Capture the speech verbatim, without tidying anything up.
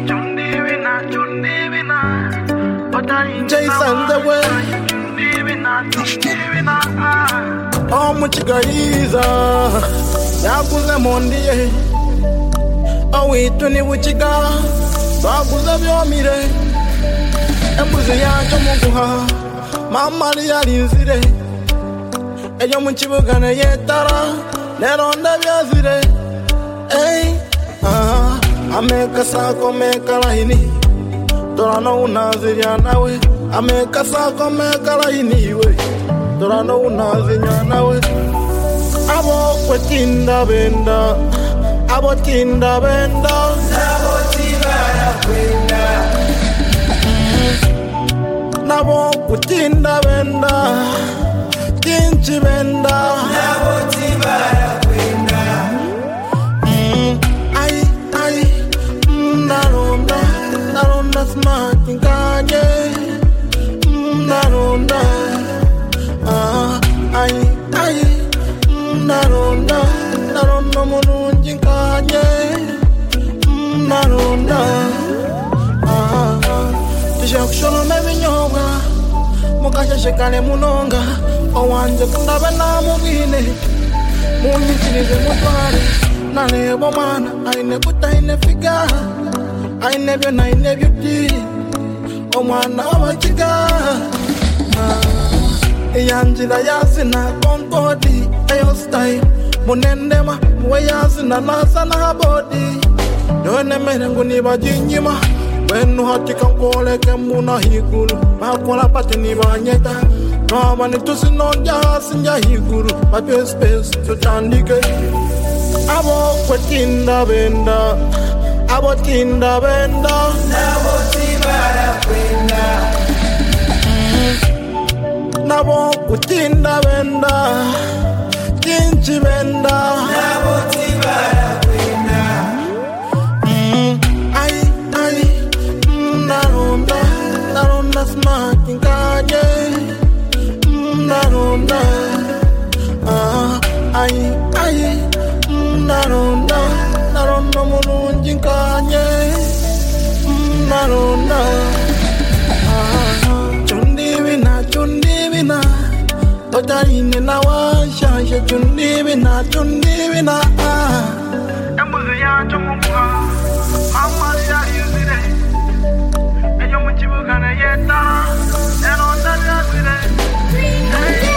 Jason the way. Oh, muchigaiza. Yakuze mondie. Oh, ituni uchiga. Bakuze vyomire. Embuzi yacho muguha. Mama liyalinzire. Eyo muchibugane yetara. Neronda vyazire. Hey, ah, ameka sako meka lahini. Torano unazinya nawe. Ameka sako meka lahini we. Torano unazinya nawe. Abo kwetinda benda. Abo tinda benda. Nabo tibara kwenda. Nabo kwetinda benda. Kinchi benda. Nabo tibara kwenda. Ay, ay, naronda, naronda smart nkanye. Naronda, ah, ay, ay, naronda, naronda mulungi nkanye. Naronda, ah, tishakushona mebinyobwa. Mukashashekane munonga. Owanje kundabe namubwine. Munyikirize mutware. Nalebo mana, aine kuta aine figa. Aine byo na aine beauty. Omwana wabakiga. Iyanjira yazina konkodi. Eyo style. Munendema, muwe yazina nasa na body. Yone merengu nibajinyima. Wenu hatika nkoleke muna higuru. Makola pati nibanyeta. No mani tusi nonja sinja higuru. Papyo space tutandike. Abo kwetinda benda. Abo tinda benda. Nabo tibara kwenda. Nabo kutinda benda. Kinchi benda. Nabo tibara kwenda. Ay, ay, naronda, naronda smart nkanye. Naronda, ah, ay, ay, naronda, naronda mulungi nkanye. Naronda, ah, chundibina, chundibina. Otaine na washasha chundibina, chundibina, ah. Embuzi yacho muguha. Mama liyalinzire. Eyo muchibugane yetara. Neronda vyazire. Hey.